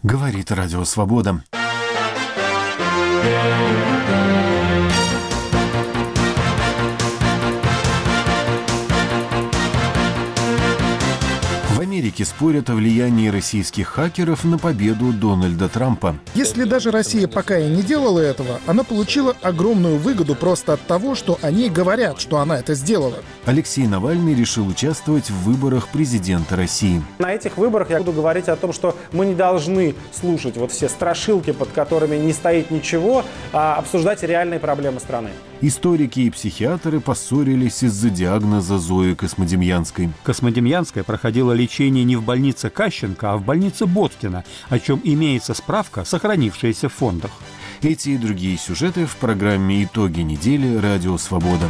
Говорит Радио Свобода. В Америке спорят о влиянии российских хакеров на победу Дональда Трампа. Если даже Россия пока и не делала этого, она получила огромную выгоду просто от того, что они говорят, что она это сделала. Алексей Навальный решил участвовать в выборах президента России. На этих выборах я буду говорить о том, что мы не должны слушать вот все страшилки, под которыми не стоит ничего, а обсуждать реальные проблемы страны. Историки и психиатры поссорились из-за диагноза Зои Космодемьянской. Космодемьянская проходила лечение не в больнице Кащенко, а в больнице Боткина, о чем имеется справка, сохранившаяся в фондах. Эти и другие сюжеты в программе «Итоги недели» Радио Свобода.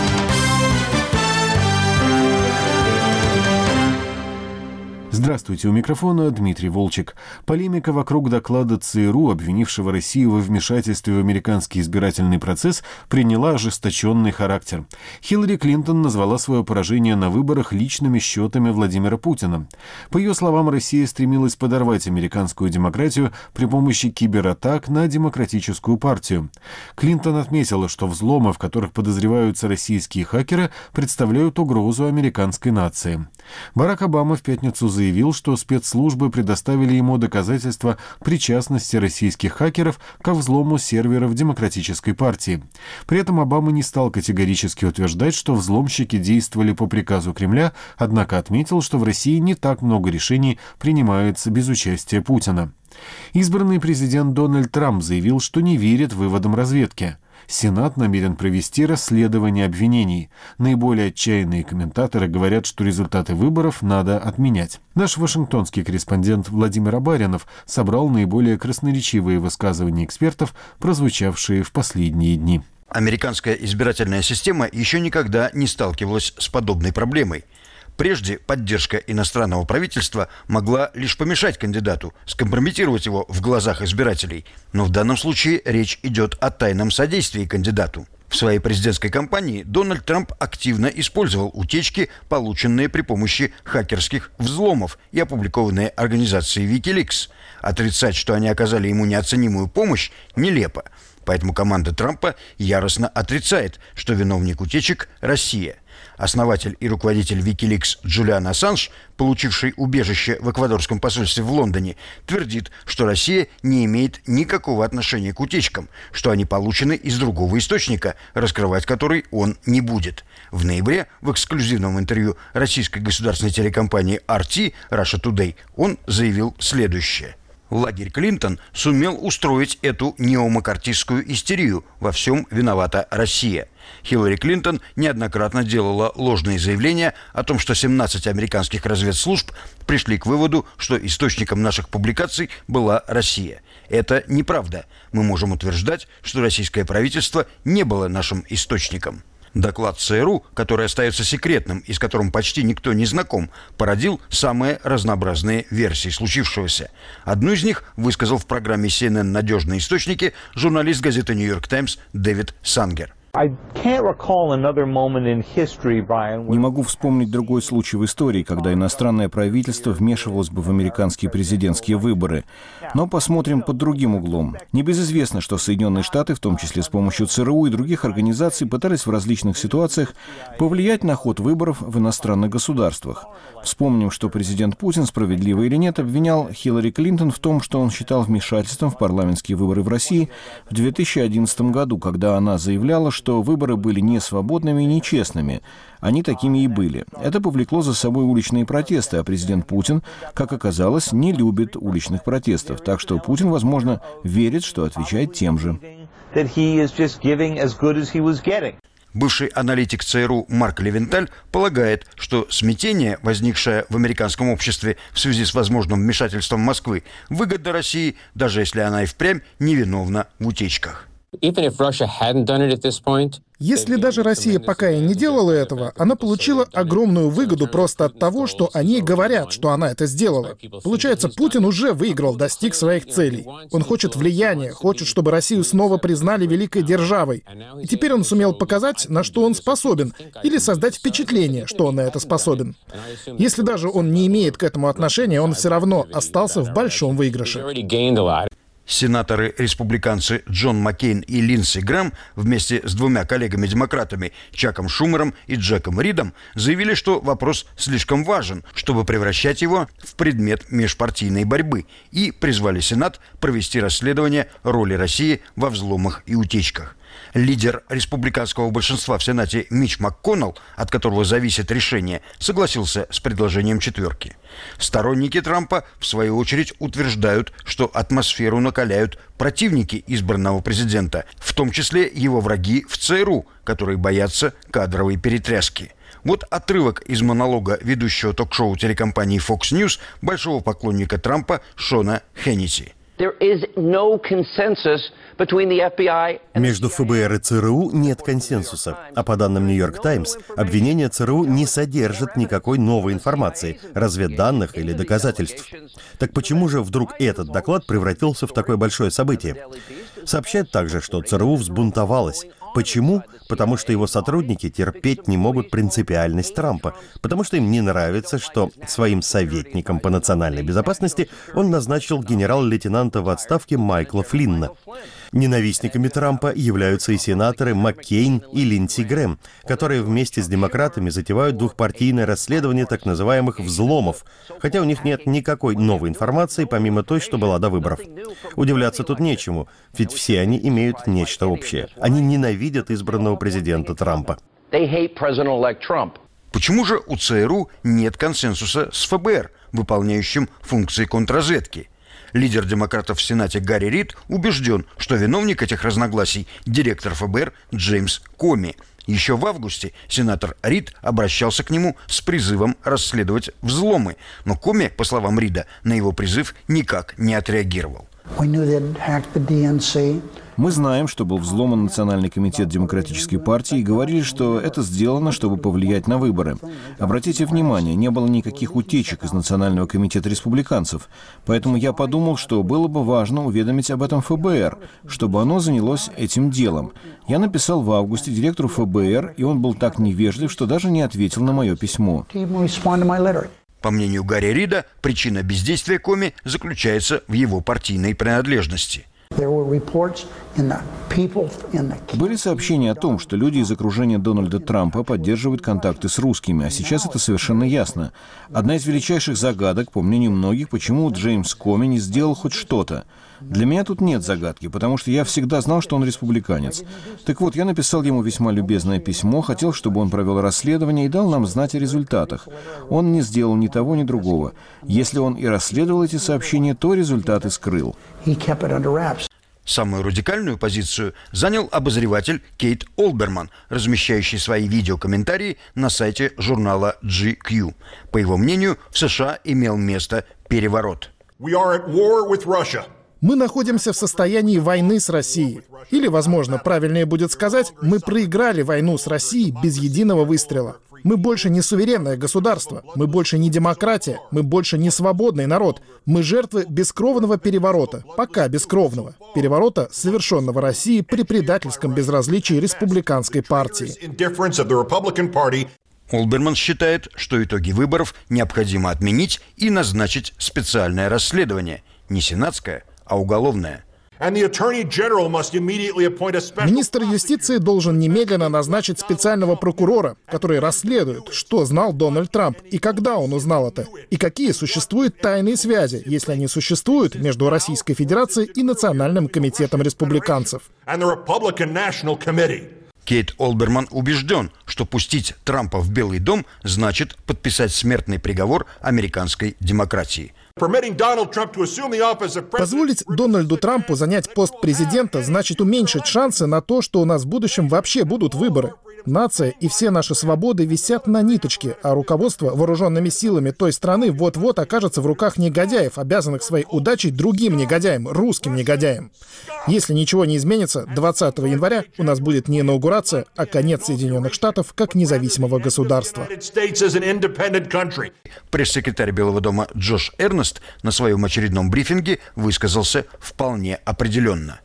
Здравствуйте, у микрофона Дмитрий Волчек. Полемика вокруг доклада ЦРУ, обвинившего Россию во вмешательстве в американский избирательный процесс, приняла ожесточенный характер. Хиллари Клинтон назвала свое поражение на выборах личными счетами Владимира Путина. По ее словам, Россия стремилась подорвать американскую демократию при помощи кибератак на демократическую партию. Клинтон отметила, что взломы, в которых подозреваются российские хакеры, представляют угрозу американской нации. Барак Обама в пятницу заявил, что спецслужбы предоставили ему доказательства причастности российских хакеров ко взлому серверов Демократической партии. При этом Обама не стал категорически утверждать, что взломщики действовали по приказу Кремля, однако отметил, что в России не так много решений принимается без участия Путина. Избранный президент Дональд Трамп заявил, что не верит выводам разведки. Сенат намерен провести расследование обвинений. Наиболее отчаянные комментаторы говорят, что результаты выборов надо отменять. Наш вашингтонский корреспондент Владимир Абаринов собрал наиболее красноречивые высказывания экспертов, прозвучавшие в последние дни. Американская избирательная система еще никогда не сталкивалась с подобной проблемой. Прежде поддержка иностранного правительства могла лишь помешать кандидату, скомпрометировать его в глазах избирателей. Но в данном случае речь идет о тайном содействии кандидату. В своей президентской кампании Дональд Трамп активно использовал утечки, полученные при помощи хакерских взломов и опубликованные организацией Wikileaks. Отрицать, что они оказали ему неоценимую помощь, нелепо. Поэтому команда Трампа яростно отрицает, что виновник утечек – Россия. Основатель и руководитель Wikileaks Джулиан Ассанж, получивший убежище в эквадорском посольстве в Лондоне, твердит, что Россия не имеет никакого отношения к утечкам, что они получены из другого источника, раскрывать который он не будет. В ноябре в эксклюзивном интервью российской государственной телекомпании RT Russia Today он заявил следующее. Лагерь Клинтон сумел устроить эту неомаккартистскую истерию. Во всем виновата Россия. Хиллари Клинтон неоднократно делала ложные заявления о том, что 17 американских разведслужб пришли к выводу, что источником наших публикаций была Россия. Это неправда. Мы можем утверждать, что российское правительство не было нашим источником. Доклад ЦРУ, который остается секретным и с которым почти никто не знаком, породил самые разнообразные версии случившегося. Одну из них высказал в программе CNN «Надежные источники» журналист газеты «Нью Йорк Таймс» Дэвид Сангер. Не могу вспомнить другой случай в истории, когда иностранное правительство вмешивалось бы в американские президентские выборы. Но посмотрим под другим углом. Небезызвестно, что Соединенные Штаты, в том числе с помощью ЦРУ и других организаций, пытались в различных ситуациях повлиять на ход выборов в иностранных государствах. Вспомним, что президент Путин, справедливо или нет, обвинял Хиллари Клинтон в том, что он считал вмешательством в парламентские выборы в России в 2011 году, когда она заявляла, что выборы были не свободными и нечестными. Они такими и были. Это повлекло за собой уличные протесты, а президент Путин, как оказалось, не любит уличных протестов. Так что Путин, возможно, верит, что отвечает тем же. Бывший аналитик ЦРУ Марк Левенталь полагает, что смятение, возникшее в американском обществе в связи с возможным вмешательством Москвы, выгодно России, даже если она и впрямь невиновна в утечках. Если даже Россия пока и не делала этого, она получила огромную выгоду просто от того, что они говорят, что она это сделала. Получается, Путин уже выиграл, достиг своих целей. Он хочет влияния, хочет, чтобы Россию снова признали великой державой. И теперь он сумел показать, на что он способен, или создать впечатление, что он на это способен. Если даже он не имеет к этому отношения, он все равно остался в большом выигрыше. Сенаторы-республиканцы Джон Маккейн и Линдси Грэм вместе с двумя коллегами-демократами Чаком Шумером и Джеком Ридом заявили, что вопрос слишком важен, чтобы превращать его в предмет межпартийной борьбы, и призвали Сенат провести расследование роли России во взломах и утечках. Лидер республиканского большинства в Сенате Митч МакКоннелл, от которого зависит решение, согласился с предложением четверки. Сторонники Трампа, в свою очередь, утверждают, что атмосферу накаляют противники избранного президента, в том числе его враги в ЦРУ, которые боятся кадровой перетряски. Вот отрывок из монолога ведущего ток-шоу телекомпании Fox News, большого поклонника Трампа Шона Хеннесси. Между ФБР и ЦРУ нет консенсуса. А по данным «Нью-Йорк Таймс», обвинения ЦРУ не содержат никакой новой информации, разведданных или доказательств. Так почему же вдруг этот доклад превратился в такое большое событие? Сообщают также, что ЦРУ взбунтовалось. Почему? Потому что его сотрудники терпеть не могут принципиальность Трампа, потому что им не нравится, что своим советником по национальной безопасности он назначил генерал-лейтенанта в отставке Майкла Флинна. Ненавистниками Трампа являются и сенаторы Маккейн и Линдси Грэм, которые вместе с демократами затевают двухпартийное расследование так называемых «взломов», хотя у них нет никакой новой информации, помимо той, что была до выборов. Удивляться тут нечему, ведь все они имеют нечто общее. Они ненавидят избранного президента Трампа. Почему же у ЦРУ нет консенсуса с ФБР, выполняющим функции контрразведки? Лидер демократов в Сенате Гарри Рид убежден, что виновник этих разногласий – директор ФБР Джеймс Коми. Еще в августе сенатор Рид обращался к нему с призывом расследовать взломы, но Коми, по словам Рида, на его призыв никак не отреагировал. Мы знаем, что был взломан Национальный комитет Демократической партии и говорили, что это сделано, чтобы повлиять на выборы. Обратите внимание, не было никаких утечек из Национального комитета республиканцев. Поэтому я подумал, что было бы важно уведомить об этом ФБР, чтобы оно занялось этим делом. Я написал в августе директору ФБР, и он был так невежлив, что даже не ответил на мое письмо. По мнению Гарри Рида, причина бездействия Коми заключается в его партийной принадлежности. Были сообщения о том, что люди из окружения Дональда Трампа поддерживают контакты с русскими, а сейчас это совершенно ясно. Одна из величайших загадок, по мнению многих, почему Джеймс Коми не сделал хоть что-то. Для меня тут нет загадки, потому что я всегда знал, что он республиканец. Так вот, я написал ему весьма любезное письмо, хотел, чтобы он провел расследование и дал нам знать о результатах. Он не сделал ни того, ни другого. Если он и расследовал эти сообщения, то результаты скрыл. Самую радикальную позицию занял обозреватель Кейт Олберман, размещающий свои видеокомментарии на сайте журнала GQ. По его мнению, в США имел место переворот. Мы находимся в состоянии войны с Россией. Или, возможно, правильнее будет сказать, мы проиграли войну с Россией без единого выстрела. Мы больше не суверенное государство, мы больше не демократия, мы больше не свободный народ. Мы жертвы бескровного переворота, пока бескровного. Переворота, совершенного Россией при предательском безразличии республиканской партии. Олберман считает, что итоги выборов необходимо отменить и назначить специальное расследование. Не сенатское, а уголовное. Министр юстиции должен немедленно назначить специального прокурора, который расследует, что знал Дональд Трамп и когда он узнал это, и какие существуют тайные связи, если они существуют, между Российской Федерацией и Национальным комитетом республиканцев. Кейт Олберман убежден, что пустить Трампа в Белый дом значит подписать смертный приговор американской демократии. Позволить Дональду Трампу занять пост президента значит уменьшить шансы на то, что у нас в будущем вообще будут выборы. Нация и все наши свободы висят на ниточке, а руководство вооруженными силами той страны вот-вот окажется в руках негодяев, обязанных своей удачей другим негодяям, русским негодяям. Если ничего не изменится, 20 января у нас будет не инаугурация, а конец Соединенных Штатов как независимого государства. Пресс-секретарь Белого дома Джош Эрнест на своем очередном брифинге высказался вполне определенно.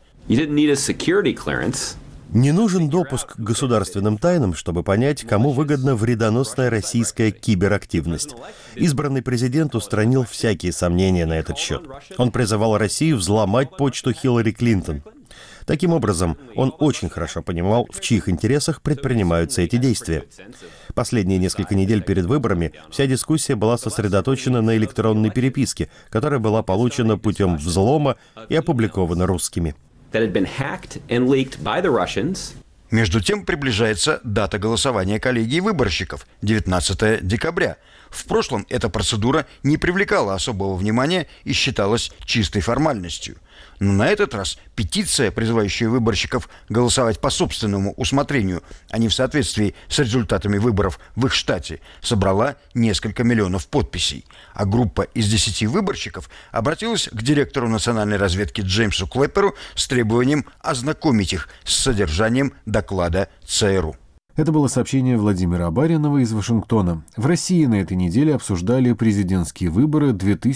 Не нужен допуск к государственным тайнам, чтобы понять, кому выгодна вредоносная российская киберактивность. Избранный президент устранил всякие сомнения на этот счет. Он призывал Россию взломать почту Хиллари Клинтон. Таким образом, он очень хорошо понимал, в чьих интересах предпринимаются эти действия. Последние несколько недель перед выборами вся дискуссия была сосредоточена на электронной переписке, которая была получена путем взлома и опубликована русскими. Между тем приближается дата голосования коллегии выборщиков – 19 декабря. В прошлом эта процедура не привлекала особого внимания и считалась чистой формальностью. Но на этот раз петиция, призывающая выборщиков голосовать по собственному усмотрению, а не в соответствии с результатами выборов в их штате, собрала несколько миллионов подписей. А группа из 10 выборщиков обратилась к директору национальной разведки Джеймсу Клэпперу с требованием ознакомить их с содержанием доклада ЦРУ. Это было сообщение Владимира Абаринова из Вашингтона. В России на этой неделе обсуждали президентские выборы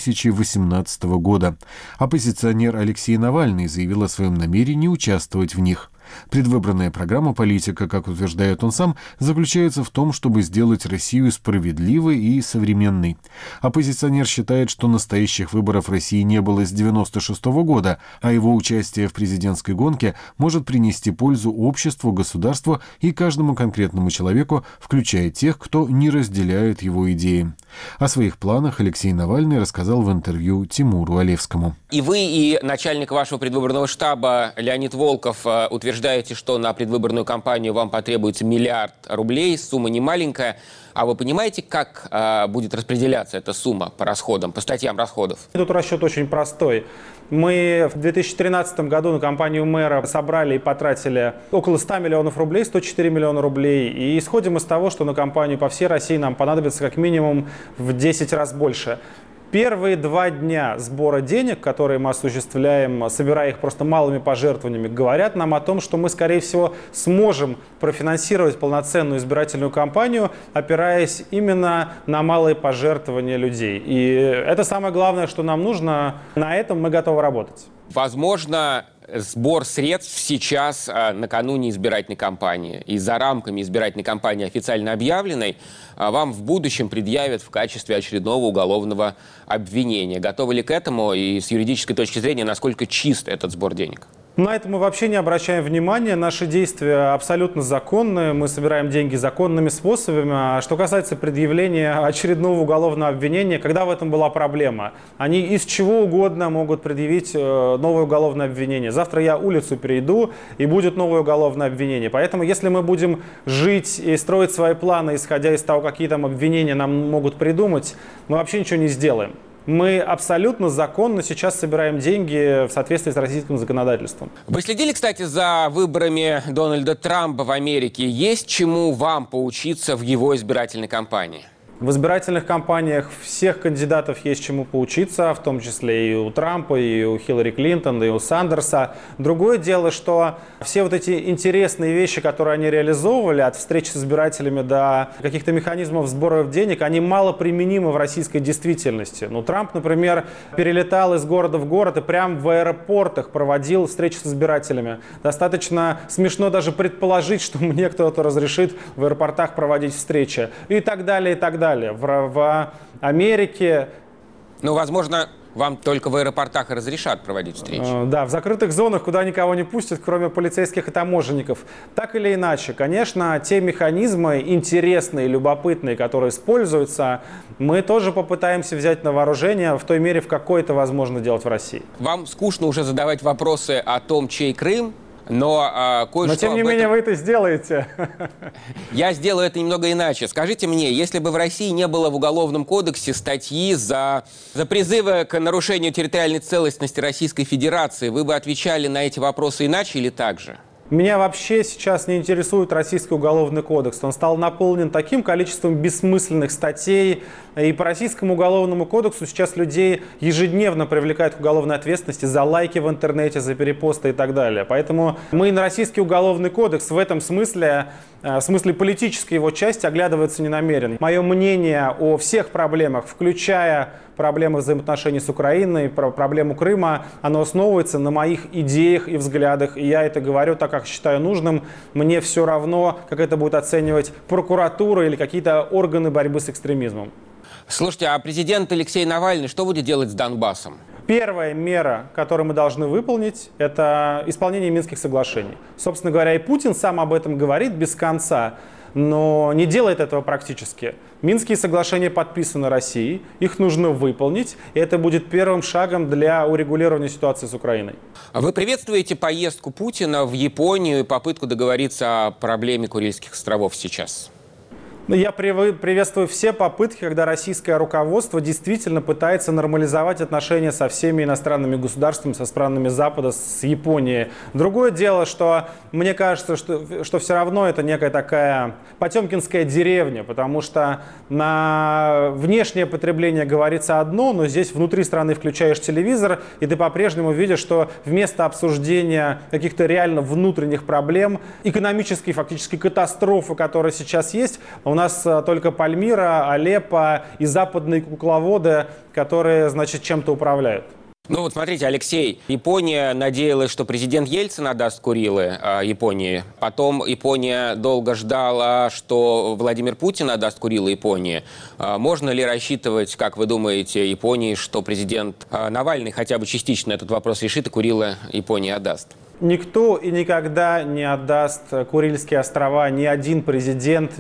2018 года. Оппозиционер Алексей Навальный заявил о своем намерении участвовать в них. Предвыборная программа политика, как утверждает он сам, заключается в том, чтобы сделать Россию справедливой и современной. Оппозиционер считает, что настоящих выборов в России не было с 1996 года, а его участие в президентской гонке может принести пользу обществу, государству и каждому конкретному человеку, включая тех, кто не разделяет его идеи. О своих планах Алексей Навальный рассказал в интервью Тимуру Олевскому. И вы, и начальник вашего предвыборного штаба Леонид Волков утверждаете, что на предвыборную кампанию вам потребуется $1 миллиард рублей, сумма не маленькая. А вы понимаете, как будет распределяться эта сумма по расходам, по статьям расходов? Тут расчет очень простой. Мы в 2013 году на кампанию мэра собрали и потратили около 100 миллионов рублей, 104 миллиона рублей. И исходим из того, что на кампанию по всей России нам понадобится как минимум в 10 раз больше. Первые 2 дня сбора денег, которые мы осуществляем, собирая их просто малыми пожертвованиями, говорят нам о том, что мы, скорее всего, сможем профинансировать полноценную избирательную кампанию, опираясь именно на малые пожертвования людей. И это самое главное, что нам нужно. На этом мы готовы работать. Возможно, сбор средств сейчас, накануне избирательной кампании, и за рамками избирательной кампании официально объявленной, вам в будущем предъявят в качестве очередного уголовного обвинения. Готовы ли к этому и с юридической точки зрения, насколько чист этот сбор денег? На это мы вообще не обращаем внимания. Наши действия абсолютно законные. Мы собираем деньги законными способами. А что касается предъявления очередного уголовного обвинения, когда в этом была проблема? Они из чего угодно могут предъявить новое уголовное обвинение. Завтра я улицу перейду, и будет новое уголовное обвинение. Поэтому если мы будем жить и строить свои планы, исходя из того, какие там обвинения нам могут придумать, мы вообще ничего не сделаем. Мы абсолютно законно сейчас собираем деньги в соответствии с российским законодательством. Вы следили, кстати, за выборами Дональда Трампа в Америке. Есть чему вам поучиться в его избирательной кампании? В избирательных кампаниях всех кандидатов есть чему поучиться, в том числе и у Трампа, и у Хиллари Клинтон, и у Сандерса. Другое дело, что все вот эти интересные вещи, которые они реализовывали, от встреч с избирателями до каких-то механизмов сбора денег, они мало применимы в российской действительности. Ну, Трамп, например, перелетал из города в город и прямо в аэропортах проводил встречи с избирателями. Достаточно смешно даже предположить, что мне кто-то разрешит в аэропортах проводить встречи. И так далее, и так далее. В Америке... Ну, возможно, вам только в аэропортах разрешат проводить встречи. Да, в закрытых зонах, куда никого не пустят, кроме полицейских и таможенников. Так или иначе, конечно, те механизмы интересные, любопытные, которые используются, мы тоже попытаемся взять на вооружение в той мере, в какой это возможно делать в России. Вам скучно уже задавать вопросы о том, чей Крым? Но кое-что. Но тем не менее вы это сделаете. Я сделаю это немного иначе. Скажите мне, если бы в России не было в Уголовном кодексе статьи за призывы к нарушению территориальной целостности Российской Федерации, вы бы отвечали на эти вопросы иначе или так же? Меня вообще сейчас не интересует Российский уголовный кодекс. Он стал наполнен таким количеством бессмысленных статей. И по Российскому уголовному кодексу сейчас людей ежедневно привлекают к уголовной ответственности за лайки в интернете, за перепосты и так далее. Поэтому мы на Российский уголовный кодекс в этом смысле политической его части, оглядываться не намерен. Мое мнение о всех проблемах, включая проблемы взаимоотношений с Украиной, проблему Крыма, оно основывается на моих идеях и взглядах. И я это говорю так, как считаю нужным. Мне все равно, как это будет оценивать прокуратура или какие-то органы борьбы с экстремизмом. Слушайте, а президент Алексей Навальный что будет делать с Донбассом? Первая мера, которую мы должны выполнить, это исполнение Минских соглашений. Собственно говоря, и Путин сам об этом говорит без конца, но не делает этого практически. Минские соглашения подписаны Россией, их нужно выполнить, и это будет первым шагом для урегулирования ситуации с Украиной. Вы приветствуете поездку Путина в Японию и попытку договориться о проблеме Курильских островов сейчас? Я приветствую все попытки, когда российское руководство действительно пытается нормализовать отношения со всеми иностранными государствами, со странами Запада, с Японией. Другое дело, что мне кажется, что все равно это некая такая потемкинская деревня, потому что на внешнее потребление говорится одно, но здесь внутри страны включаешь телевизор, и ты по-прежнему видишь, что вместо обсуждения каких-то реально внутренних проблем, экономической фактически катастрофы, которая сейчас есть, у нас только Пальмира, Алеппо и западные кукловоды, которые, значит, чем-то управляют. Ну вот смотрите, Алексей, Япония надеялась, что президент Ельцин отдаст Курилы Японии. Потом Япония долго ждала, что Владимир Путин отдаст Курилы Японии. Можно ли рассчитывать, как вы думаете, Японии, что президент Навальный хотя бы частично этот вопрос решит и Курилы Японии отдаст? Никто и никогда не отдаст Курильские острова, ни один президент,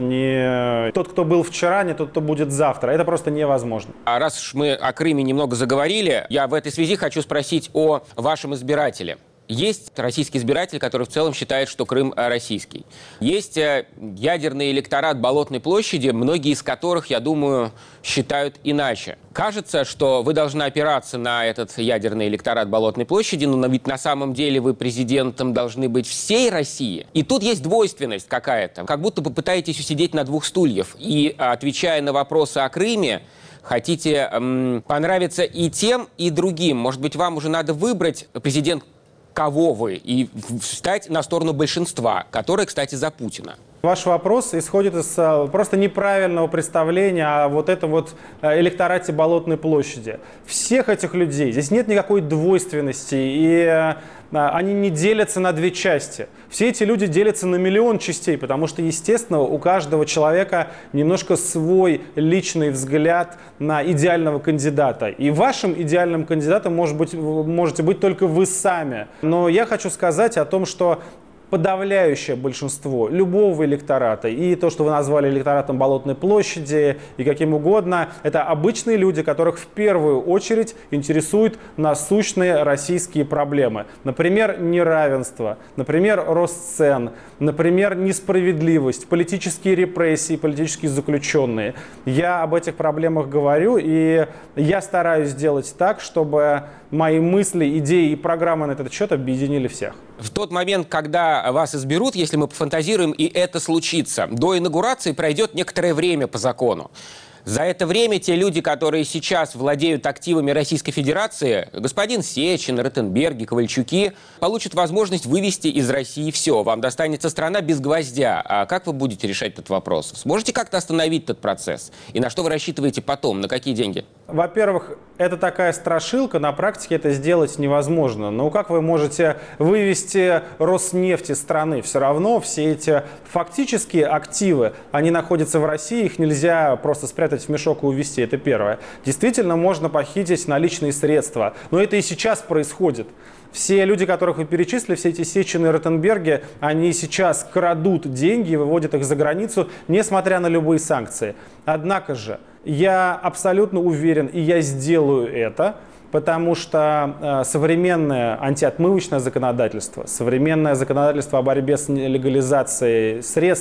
ни тот, кто был вчера, ни тот, кто будет завтра. Это просто невозможно. А раз уж мы о Крыме немного заговорили, я в этой связи хочу спросить о вашем избирателе. Есть российский избиратель, который в целом считает, что Крым российский. Есть ядерный электорат Болотной площади, многие из которых, я думаю, считают иначе. Кажется, что вы должны опираться на этот ядерный электорат Болотной площади, но ведь на самом деле вы президентом должны быть всей России. И тут есть двойственность какая-то. Как будто бы пытаетесь усидеть на двух стульях. И, отвечая на вопросы о Крыме, хотите понравиться и тем, и другим. Может быть, вам уже надо выбрать президент кого вы, и встать на сторону большинства, которое, кстати, за Путина. Ваш вопрос исходит из просто неправильного представления о вот этом вот электорате Болотной площади. Всех этих людей, здесь нет никакой двойственности, и они не делятся на две части. Все эти люди делятся на миллион частей, потому что, естественно, у каждого человека немножко свой личный взгляд на идеального кандидата. И вашим идеальным кандидатом можете быть только вы сами. Но я хочу сказать о том, что подавляющее большинство любого электората, и то, что вы назвали электоратом Болотной площади, и каким угодно, это обычные люди, которых в первую очередь интересуют насущные российские проблемы. Например, неравенство, например, рост цен, например, несправедливость, политические репрессии, политические заключенные. Я об этих проблемах говорю, и я стараюсь сделать так, чтобы мои мысли, идеи и программы на этот счет объединили всех. В тот момент, когда вас изберут, если мы пофантазируем, и это случится, до инаугурации пройдет некоторое время по закону. За это время те люди, которые сейчас владеют активами Российской Федерации, господин Сечин, Ротенберги, Ковальчуки, получат возможность вывести из России все. Вам достанется страна без гвоздя. А как вы будете решать этот вопрос? Сможете как-то остановить этот процесс? И на что вы рассчитываете потом? На какие деньги? Во-первых, это такая страшилка, на практике это сделать невозможно. Но как вы можете вывести Роснефть из страны? Все равно все эти фактические активы, они находятся в России, их нельзя просто спрятать в мешок и увезти, это первое. Действительно, можно похитить наличные средства, но это и сейчас происходит. Все люди, которых вы перечислили, все эти Сечины и Ротенберги, они сейчас крадут деньги и выводят их за границу, несмотря на любые санкции. Однако же, я абсолютно уверен, и я сделаю это, потому что современное антиотмывочное законодательство, современное законодательство о борьбе с легализацией средств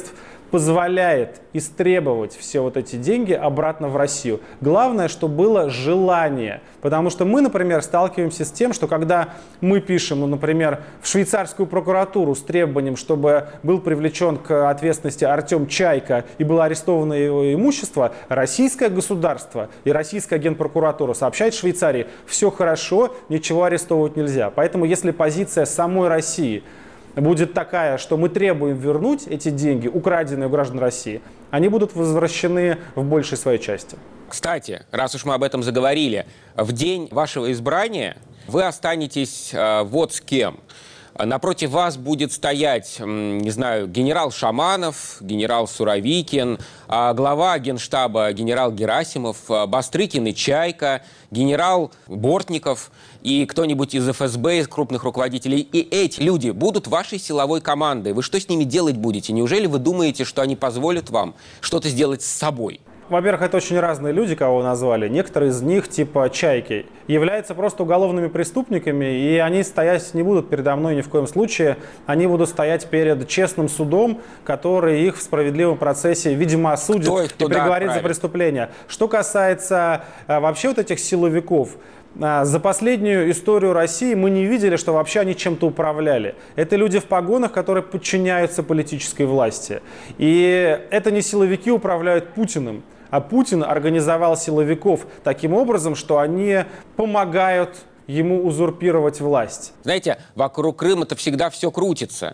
позволяет истребовать все вот эти деньги обратно в Россию. Главное, что было желание. Потому что мы, например, сталкиваемся с тем, что когда мы пишем, например, в швейцарскую прокуратуру с требованием, чтобы был привлечен к ответственности Артем Чайка и было арестовано его имущество, российское государство и российская генпрокуратура сообщает Швейцарии: все хорошо, ничего арестовывать нельзя. Поэтому если позиция самой России будет такая, что мы требуем вернуть эти деньги, украденные у граждан России, они будут возвращены в большей своей части. Кстати, раз уж мы об этом заговорили, в день вашего избрания вы останетесь вот с кем. Напротив вас будет стоять, не знаю, генерал Шаманов, генерал Суровикин, глава Генштаба генерал Герасимов, Бастрыкин и Чайка, генерал Бортников и кто-нибудь из ФСБ, из крупных руководителей. И эти люди будут вашей силовой командой. Вы что с ними делать будете? Неужели вы думаете, что они позволят вам что-то сделать с собой? Во-первых, это очень разные люди, кого вы назвали. Некоторые из них, типа Чайки, являются просто уголовными преступниками, и они стоять не будут передо мной ни в коем случае. Они будут стоять перед честным судом, который их в справедливом процессе, видимо, осудит и приговорит за преступление. Что касается вообще вот этих силовиков, за последнюю историю России мы не видели, что вообще они чем-то управляли. Это люди в погонах, которые подчиняются политической власти. И это не силовики управляют Путиным, а Путин организовал силовиков таким образом, что они помогают ему узурпировать власть. Знаете, вокруг Крыма-то всегда все крутится.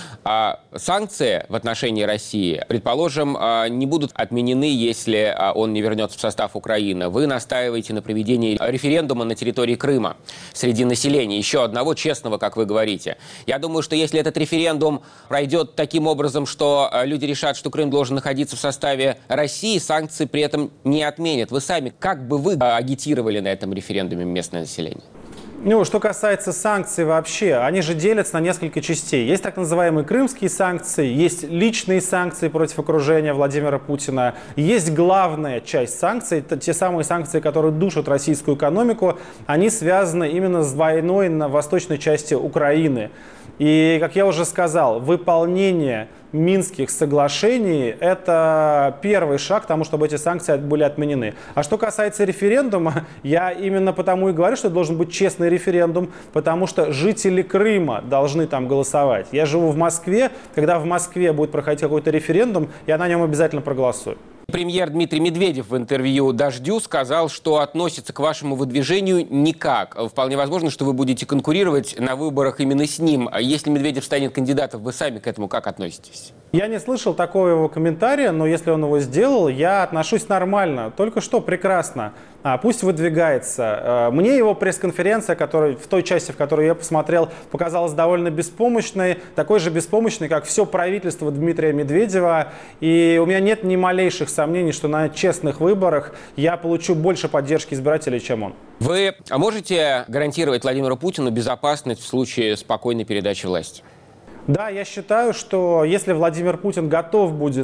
А санкции в отношении России, предположим, не будут отменены, если он не вернется в состав Украины. Вы настаиваете на проведении референдума на территории Крыма среди населения, еще одного честного, как вы говорите. Я думаю, что если этот референдум пройдет таким образом, что люди решат, что Крым должен находиться в составе России, санкции при этом не отменят. Вы сами, как бы вы агитировали на этом референдуме местное население? Ну, что касается санкций вообще, они же делятся на несколько частей. Есть так называемые крымские санкции, есть личные санкции против окружения Владимира Путина, есть главная часть санкций, это те самые санкции, которые душат российскую экономику, они связаны именно с войной на восточной части Украины. И, как я уже сказал, выполнение Минских соглашений – это первый шаг к тому, чтобы эти санкции были отменены. А что касается референдума, я именно потому и говорю, что это должен быть честный референдум, потому что жители Крыма должны там голосовать. Я живу в Москве, когда в Москве будет проходить какой-то референдум, я на нем обязательно проголосую. Премьер Дмитрий Медведев в интервью «Дождю» сказал, что относится к вашему выдвижению никак. Вполне возможно, что вы будете конкурировать на выборах именно с ним. Если Медведев станет кандидатом, вы сами к этому как относитесь? Я не слышал такого его комментария, но если он его сделал, я отношусь нормально. Только что прекрасно. Пусть выдвигается. Мне его пресс-конференция, в той части, в которой я посмотрел, показалась довольно беспомощной. Такой же беспомощной, как все правительство Дмитрия Медведева. И у меня нет ни малейших сомнений, что на честных выборах я получу больше поддержки избирателей, чем он. Вы можете гарантировать Владимиру Путину безопасность в случае спокойной передачи власти? Да, я считаю, что если Владимир Путин готов будет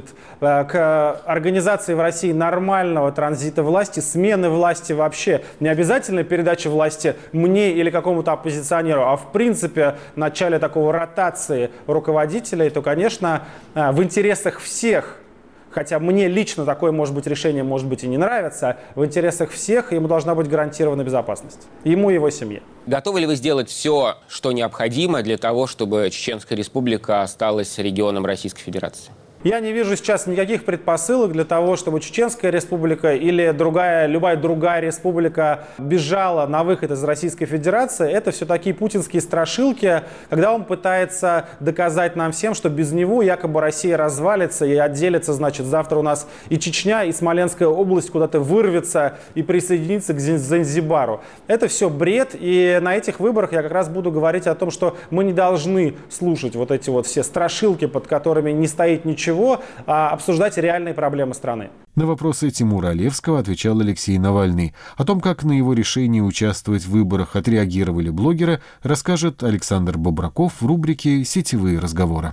к организации в России нормального транзита власти, смены власти вообще, не обязательно передачи власти мне или какому-то оппозиционеру, а в принципе в начале такого ротации руководителей, то, конечно, в интересах всех, хотя мне лично такое, может быть, решение, может быть, и не нравится, в интересах всех ему должна быть гарантирована безопасность. Ему и его семье. Готовы ли вы сделать все, что необходимо для того, чтобы Чеченская Республика осталась регионом Российской Федерации? Я не вижу сейчас никаких предпосылок для того, чтобы Чеченская Республика или любая другая республика бежала на выход из Российской Федерации. Это все такие путинские страшилки, когда он пытается доказать нам всем, что без него якобы Россия развалится и отделится, значит, завтра у нас и Чечня, и Смоленская область куда-то вырвется и присоединится к Занзибару. Это все бред, и на этих выборах я как раз буду говорить о том, что мы не должны слушать вот эти вот все страшилки, под которыми не стоит ничего, а обсуждать реальные проблемы страны. На вопросы Тимура Олевского отвечал Алексей Навальный. О том, как на его решение участвовать в выборах отреагировали блогеры, расскажет Александр Бобраков в рубрике «Сетевые разговоры».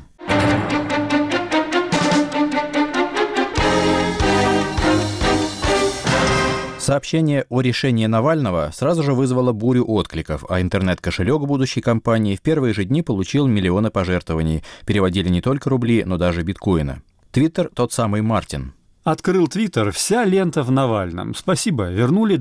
Сообщение о решении Навального сразу же вызвало бурю откликов, а интернет-кошелек будущей кампании в первые же дни получил миллионы пожертвований. Переводили не только рубли, но даже биткоины. Твиттер — тот самый Мартин. Открыл Твиттер, вся лента в Навальном. Спасибо, вернули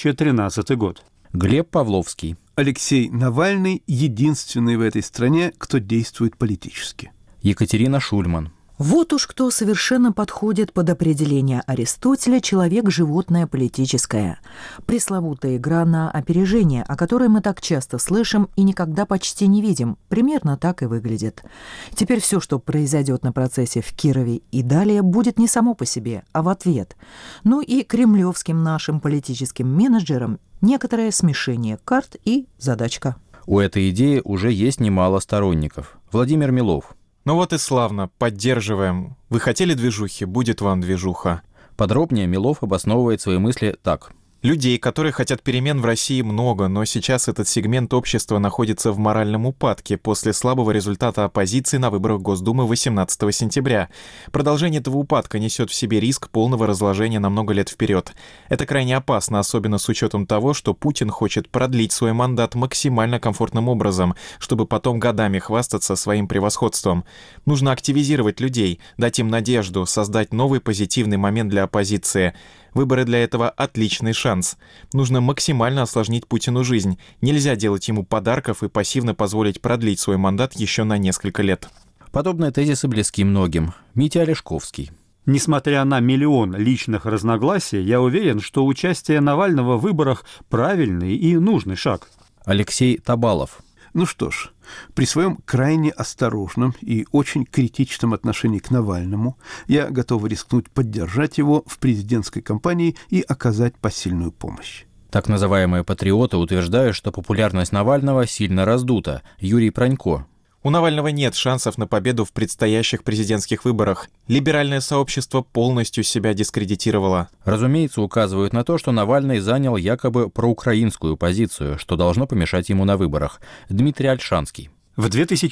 2013 год. Глеб Павловский. Алексей Навальный — единственный в этой стране, кто действует политически. Екатерина Шульман. Вот уж кто совершенно подходит под определение Аристотеля «человек-животное политическое». Пресловутая игра на опережение, о которой мы так часто слышим и никогда почти не видим, примерно так и выглядит. Теперь все, что произойдет на процессе в Кирове и далее, будет не само по себе, а в ответ. Ну и кремлевским нашим политическим менеджерам некоторое смешение карт и задачка. У этой идеи уже есть немало сторонников. Владимир Милов. Ну вот и славно, поддерживаем. Вы хотели движухи, будет вам движуха. Подробнее Милов обосновывает свои мысли так. Людей, которые хотят перемен в России, много, но сейчас этот сегмент общества находится в моральном упадке после слабого результата оппозиции на выборах Госдумы 18 сентября. Продолжение этого упадка несет в себе риск полного разложения на много лет вперед. Это крайне опасно, особенно с учетом того, что Путин хочет продлить свой мандат максимально комфортным образом, чтобы потом годами хвастаться своим превосходством. Нужно активизировать людей, дать им надежду, создать новый позитивный момент для оппозиции. Выборы для этого — отличный шанс. Нужно максимально осложнить Путину жизнь. Нельзя делать ему подарков и пассивно позволить продлить свой мандат еще на несколько лет. Подобные тезисы близки многим. Митя Олешковский. Несмотря на миллион личных разногласий, я уверен, что участие Навального в выборах — правильный и нужный шаг. Алексей Табалов. Ну что ж, при своем крайне осторожном и очень критичном отношении к Навальному я готов рискнуть поддержать его в президентской кампании и оказать посильную помощь. Так называемые патриоты утверждают, что популярность Навального сильно раздута. Юрий Пронько. У Навального нет шансов на победу в предстоящих президентских выборах. Либеральное сообщество полностью себя дискредитировало. Разумеется, указывают на то, что Навальный занял якобы проукраинскую позицию, что должно помешать ему на выборах. Дмитрий Ольшанский. В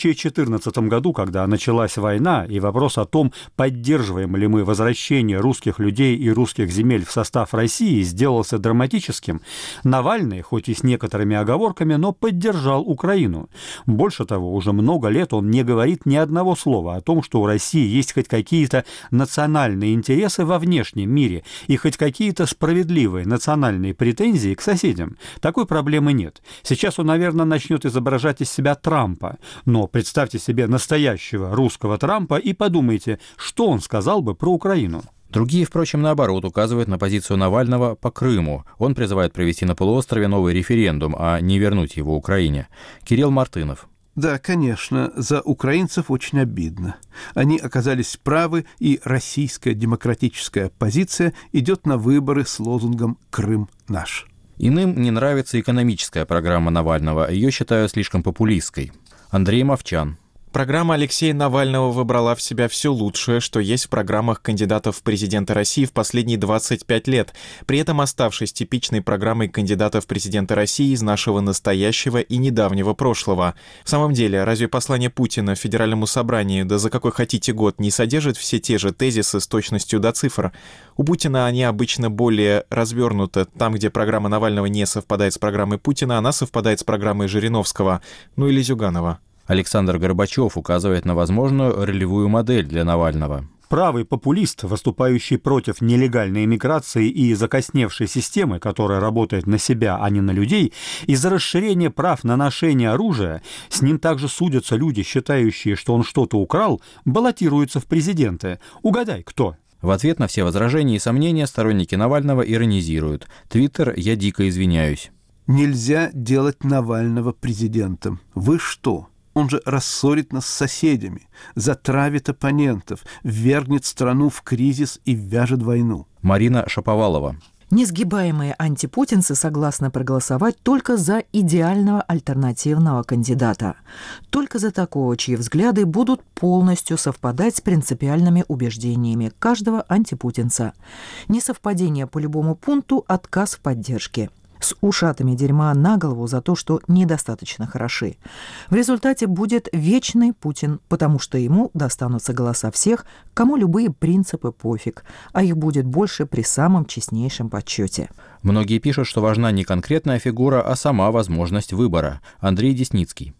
2014 году, когда началась война, и вопрос о том, поддерживаем ли мы возвращение русских людей и русских земель в состав России, сделался драматическим, Навальный, хоть и с некоторыми оговорками, но поддержал Украину. Больше того, уже много лет он не говорит ни одного слова о том, что у России есть хоть какие-то национальные интересы во внешнем мире и хоть какие-то справедливые национальные претензии к соседям. Такой проблемы нет. Сейчас он, наверное, начнет изображать из себя Трампа. Но представьте себе настоящего русского Трампа и подумайте, что он сказал бы про Украину. Другие, впрочем, наоборот, указывают на позицию Навального по Крыму. Он призывает провести на полуострове новый референдум, а не вернуть его Украине. Кирилл Мартынов. Да, конечно, за украинцев очень обидно. Они оказались правы, и российская демократическая оппозиция идет на выборы с лозунгом «Крым наш». Иным не нравится экономическая программа Навального, ее считают слишком популистской. Андрей Мовчан. Программа Алексея Навального выбрала в себя все лучшее, что есть в программах кандидатов в президенты России в последние 25 лет, при этом оставшись типичной программой кандидатов в президенты России из нашего настоящего и недавнего прошлого. В самом деле, разве послание Путина Федеральному собранию, да за какой хотите год, не содержит все те же тезисы с точностью до цифр? У Путина они обычно более развернуты. Там, где программа Навального не совпадает с программой Путина, она совпадает с программой Жириновского, ну или Зюганова. Александр Горбачев указывает на возможную ролевую модель для Навального. Правый популист, выступающий против нелегальной иммиграции и закосневшей системы, которая работает на себя, а не на людей, из-за расширения прав на ношение оружия, с ним также судятся люди, считающие, что он что-то украл, баллотируются в президенты. Угадай, кто? В ответ на все возражения и сомнения сторонники Навального иронизируют. Твиттер «Я дико извиняюсь». Нельзя делать Навального президентом. Вы что? Он же рассорит нас с соседями, затравит оппонентов, ввергнет страну в кризис и ввяжет войну. Марина Шаповалова. Несгибаемые антипутинцы согласны проголосовать только за идеального альтернативного кандидата. Только за такого, чьи взгляды будут полностью совпадать с принципиальными убеждениями каждого антипутинца. Несовпадение по любому пункту – отказ в поддержке. С ушатами дерьма на голову за то, что недостаточно хороши. В результате будет вечный Путин, потому что ему достанутся голоса всех, кому любые принципы пофиг, а их будет больше при самом честнейшем подсчете. Многие пишут, что важна не конкретная фигура, а сама возможность выбора. Андрей Десницкий.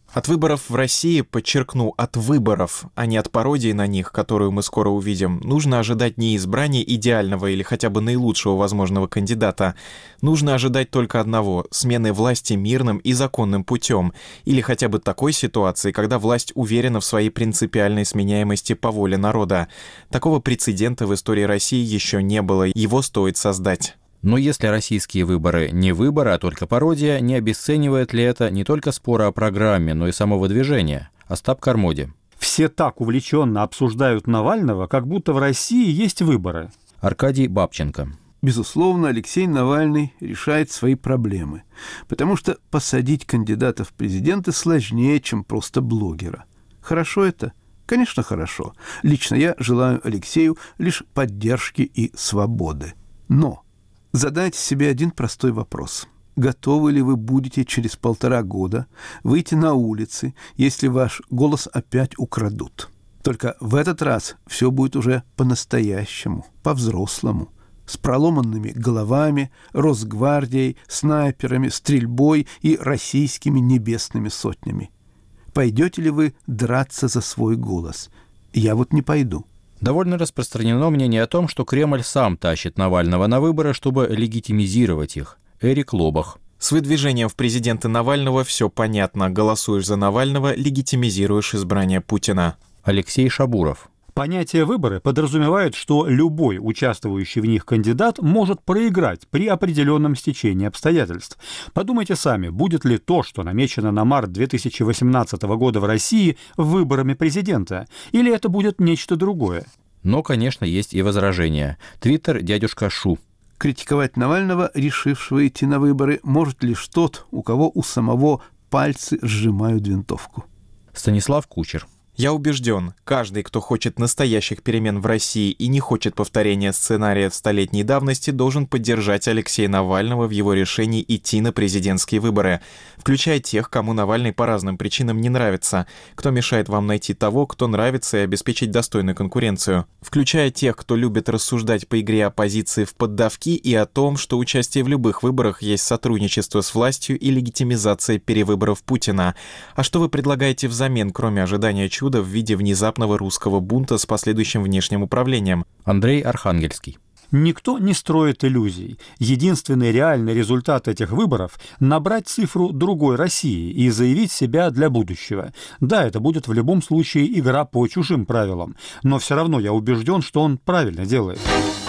От выборов в России, подчеркну, от выборов, а не от пародии на них, которую мы скоро увидим, нужно ожидать не избрания идеального или хотя бы наилучшего возможного кандидата. Нужно ожидать только одного — смены власти мирным и законным путем, или хотя бы такой ситуации, когда власть уверена в своей принципиальной сменяемости по воле народа. Такого прецедента в истории России еще не было, его стоит создать. Но если российские выборы не выборы, а только пародия, не обесценивает ли это не только спора о программе, но и самого движения? Остап Кармоди. Все так увлеченно обсуждают Навального, как будто в России есть выборы. Аркадий Бабченко. Безусловно, Алексей Навальный решает свои проблемы, потому что посадить кандидата в президенты сложнее, чем просто блогера. Хорошо это? Конечно, хорошо. Лично я желаю Алексею лишь поддержки и свободы. Но задайте себе один простой вопрос. Готовы ли вы будете через 1,5 года выйти на улицы, если ваш голос опять украдут? Только в этот раз все будет уже по-настоящему, по-взрослому, с проломанными головами, Росгвардией, снайперами, стрельбой и российскими небесными сотнями. Пойдете ли вы драться за свой голос? Я вот не пойду. Довольно распространено мнение о том, что Кремль сам тащит Навального на выборы, чтобы легитимизировать их. Эрик Лобах. С выдвижением в президенты Навального все понятно. Голосуешь за Навального, легитимизируешь избрание Путина. Алексей Шабуров. Понятие «выборы» подразумевает, что любой участвующий в них кандидат может проиграть при определенном стечении обстоятельств. Подумайте сами, будет ли то, что намечено на март 2018 года в России, выборами президента, или это будет нечто другое? Но, конечно, есть и возражения. Твиттер «Дядюшка Шу». Критиковать Навального, решившего идти на выборы, может лишь тот, у кого у самого пальцы сжимают винтовку. Станислав Кучер. Я убежден, каждый, кто хочет настоящих перемен в России и не хочет повторения сценария столетней давности, должен поддержать Алексея Навального в его решении идти на президентские выборы, включая тех, кому Навальный по разным причинам не нравится, кто мешает вам найти того, кто нравится, и обеспечить достойную конкуренцию, включая тех, кто любит рассуждать по игре оппозиции в поддавки и о том, что участие в любых выборах есть сотрудничество с властью и легитимизация перевыборов Путина. А что вы предлагаете взамен, кроме ожидания чуда в виде внезапного русского бунта с последующим внешним управлением? Андрей Архангельский. Никто не строит иллюзий. Единственный реальный результат этих выборов – набрать цифру другой России и заявить себя для будущего. Да, это будет в любом случае игра по чужим правилам, но все равно я убежден, что он правильно делает.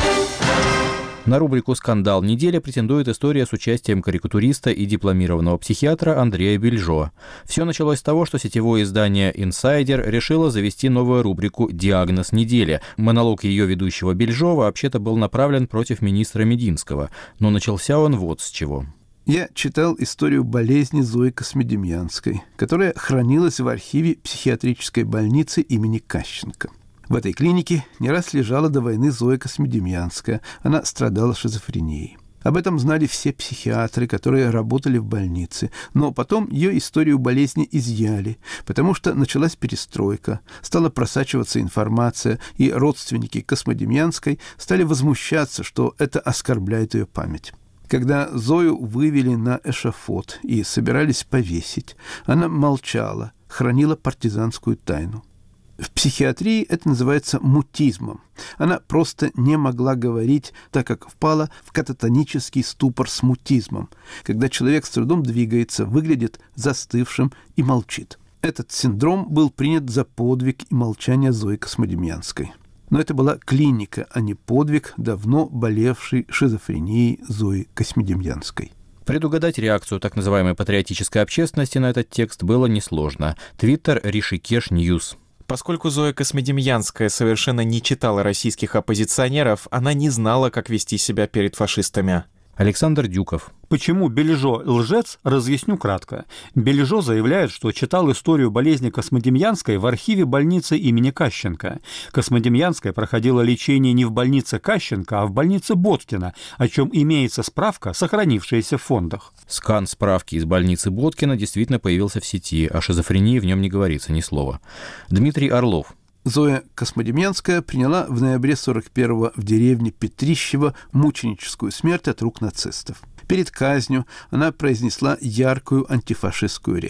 На рубрику «Скандал недели» претендует история с участием карикатуриста и дипломированного психиатра Андрея Бельжо. Все началось с того, что сетевое издание «Инсайдер» решило завести новую рубрику «Диагноз недели». Монолог ее ведущего Бельжо вообще-то был направлен против министра Мединского, но начался он вот с чего. Я читал историю болезни Зои Космодемьянской, которая хранилась в архиве психиатрической больницы имени Кащенко. В этой клинике не раз лежала до войны Зоя Космодемьянская. Она страдала шизофренией. Об этом знали все психиатры, которые работали в больнице. Но потом ее историю болезни изъяли, потому что началась перестройка, стала просачиваться информация, и родственники Космодемьянской стали возмущаться, что это оскорбляет ее память. Когда Зою вывели на эшафот и собирались повесить, она молчала, хранила партизанскую тайну. В психиатрии это называется мутизмом. Она просто не могла говорить, так как впала в кататонический ступор с мутизмом, когда человек с трудом двигается, выглядит застывшим и молчит. Этот синдром был принят за подвиг и молчание Зои Космодемьянской. Но это была клиника, а не подвиг давно болевшей шизофренией Зои Космодемьянской. Предугадать реакцию так называемой патриотической общественности на этот текст было несложно. Твиттер Ришикеш Ньюс. Поскольку Зоя Космодемьянская совершенно не читала российских оппозиционеров, она не знала, как вести себя перед фашистами. Александр Дюков. Почему Бельжо лжец, разъясню кратко. Бельжо заявляет, что читал историю болезни Космодемьянской в архиве больницы имени Кащенко. Космодемьянская проходила лечение не в больнице Кащенко, а в больнице Боткина, о чем имеется справка, сохранившаяся в фондах. Скан справки из больницы Боткина действительно появился в сети, о шизофрении в нем не говорится ни слова. Дмитрий Орлов. Зоя Космодемьянская приняла в ноябре 41-го в деревне Петрищево мученическую смерть от рук нацистов. Перед казнью она произнесла яркую антифашистскую речь.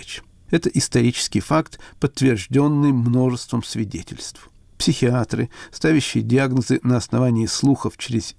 Это исторический факт, подтвержденный множеством свидетельств. Психиатры, ставящие диагнозы на основании слухов через